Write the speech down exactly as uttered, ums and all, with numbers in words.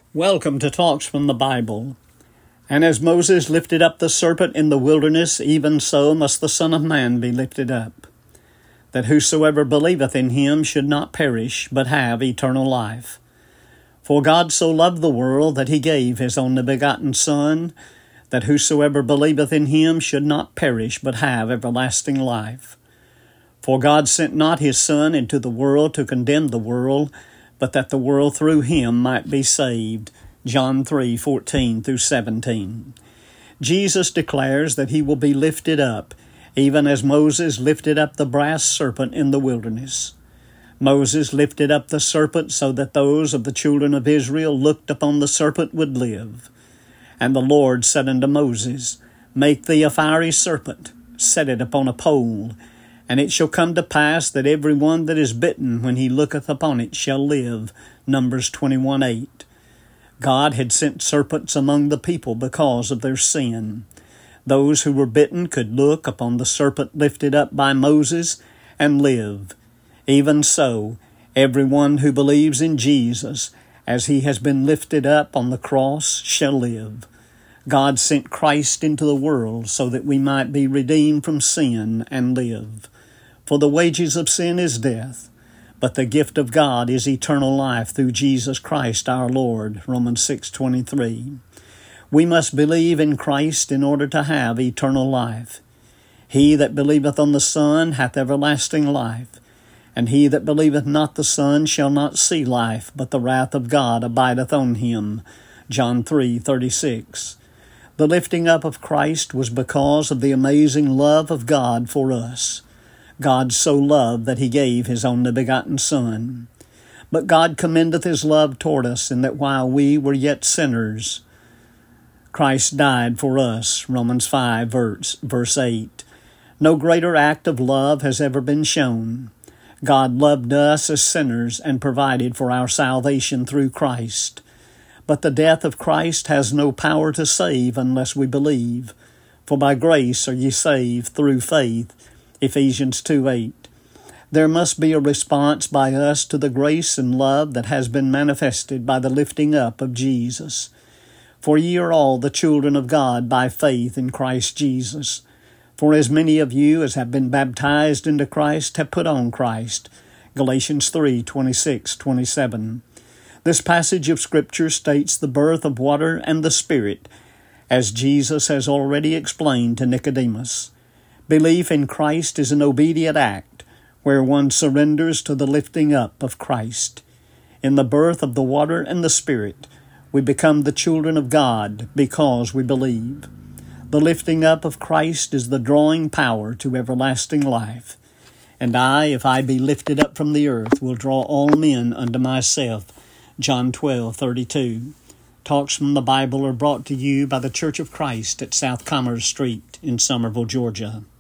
Welcome to Talks from the Bible. And as Moses lifted up the serpent in the wilderness, even so must the Son of Man be lifted up, that whosoever believeth in him should not perish, but have eternal life. For God so loved the world that he gave his only begotten Son, that whosoever believeth in him should not perish, but have everlasting life. For God sent not his Son into the world to condemn the world, but that the world through him might be saved. John three fourteen through seventeen. Jesus declares that he will be lifted up, even as Moses lifted up the brass serpent in the wilderness. Moses lifted up the serpent so that those of the children of Israel looked upon the serpent would live. And the Lord said unto Moses, Make thee a fiery serpent, set it upon a pole, and it shall come to pass that every one that is bitten when he looketh upon it shall live. Numbers twenty-one eight. God had sent serpents among the people because of their sin. Those who were bitten could look upon the serpent lifted up by Moses and live. Even so, everyone who believes in Jesus, as he has been lifted up on the cross, shall live. God sent Christ into the world so that we might be redeemed from sin and live. For the wages of sin is death, but the gift of God is eternal life through Jesus Christ our Lord. Romans six twenty-three. We must believe in Christ in order to have eternal life. He that believeth on the Son hath everlasting life, and he that believeth not the Son shall not see life, but the wrath of God abideth on him. John three thirty-six. The lifting up of Christ was because of the amazing love of God for us. God so loved that he gave his only begotten Son. But God commendeth his love toward us in that while we were yet sinners, Christ died for us. Romans five, verse, verse eight. No greater act of love has ever been shown. God loved us as sinners and provided for our salvation through Christ. But the death of Christ has no power to save unless we believe. For by grace are ye saved through faith. Ephesians two eight. There must be a response by us to the grace and love that has been manifested by the lifting up of Jesus. For ye are all the children of God by faith in Christ Jesus. For as many of you as have been baptized into Christ have put on Christ. Galatians three twenty-six twenty-seven. This passage of Scripture states the birth of water and the Spirit, as Jesus has already explained to Nicodemus. Belief in Christ is an obedient act where one surrenders to the lifting up of Christ. In the birth of the water and the Spirit, we become the children of God because we believe. The lifting up of Christ is the drawing power to everlasting life. And I, if I be lifted up from the earth, will draw all men unto myself. John twelve thirty-two. Talks from the Bible are brought to you by the Church of Christ at South Commerce Street in Somerville, Georgia.